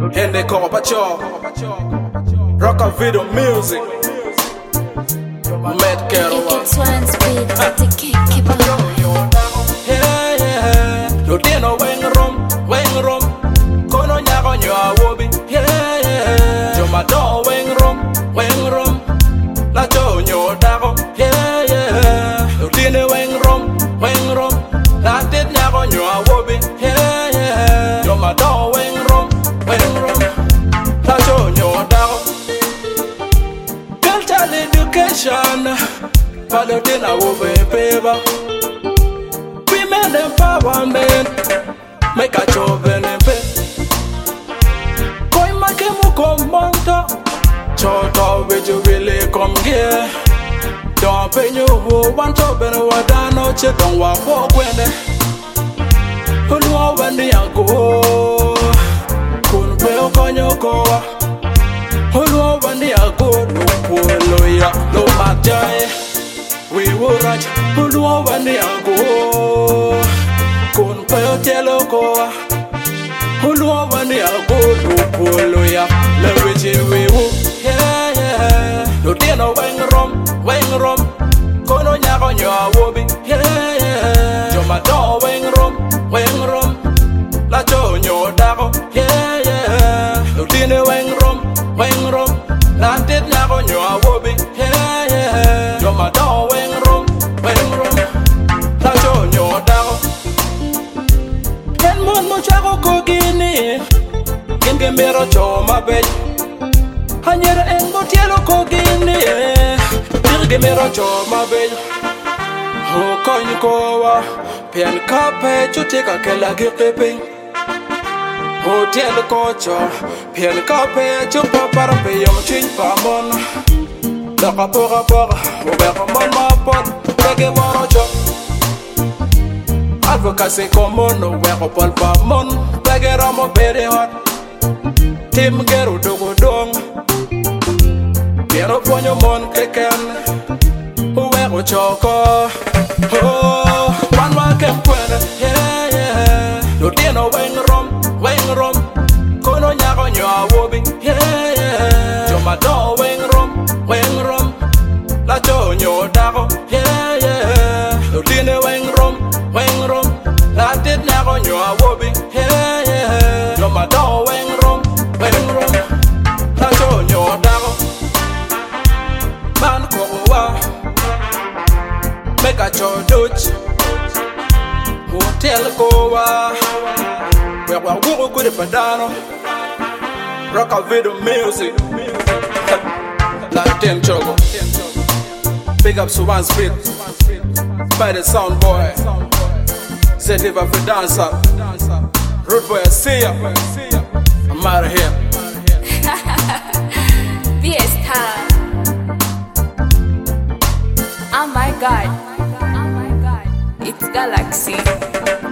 And they call Pacho Rock a video music. Met Carol. It's one speed, but the can't keep on. Yeah, yeah. You didn't wing room. Kono nyago nywa wobi. Yeah, yeah. Joma do wing room. La jo nyo dago. Yeah, yeah. You didn't wing room. La did nyago nywa wobi. Yeah, yeah. Joma do wing room. La jo nyo dago. Cultural education. Palodina wobe paper. Women empowerment. Make a children in bed. Koi make mu komanta. Chota with you really come here. Don't pay you who want to be no wadano. Che don't walk when who know when they are go. Kun peo konyo koa. Who know when they are go. No polo ya. No matter. We will run. Who know when they are go. Kun peo telo koa. Hulu wani agodo polo ya. Leweji wewu. Yeah, yeah. No dino wing rom. Kono nyago nywa wobi. Yeah, yeah. Joma do wing rom. La jo nyo dago. Yeah, yeah. No dino wing rom. La dit nyago nywa wobi. Yeah, yeah. Joma do wing rom. La jo nyo dago. Mon chago kogini Kinge mero choma bej Hanyere en motielo kogini Dirge mero choma bej Ho konyi kowa Pien kape chutika kela girtepe Hotel kocho Pien kape chupa para pe yom chin pa mon Daka pora Ubeka mon ma pot Pege waro chok Advocacy common, no work upon Pamon, Bagaramo very hot. Tim Gero Dogo Dong. Get up on your mon caken. Who wear choco? Oh, one man can put it. Yeah, yeah. No dinner wing rom. Kono nyago nywa wobi. Yeah, yeah. Joma do wing rom. La jo nyo dago. Yeah, yeah. No dinner wing rom. La did never knew I would be. Yeah, yeah. No matter wing rom. La jo nyo dago. Man kowa. Make a cho dutch. Hotel kowa. Where we go good if padano. Rock a video music. Like them chogo. Big up to one speed. By the sound boy. Set it up for dancer. Road boy, I see ya. I'm out of here. Fiesta. Oh my god. It's Galaxy.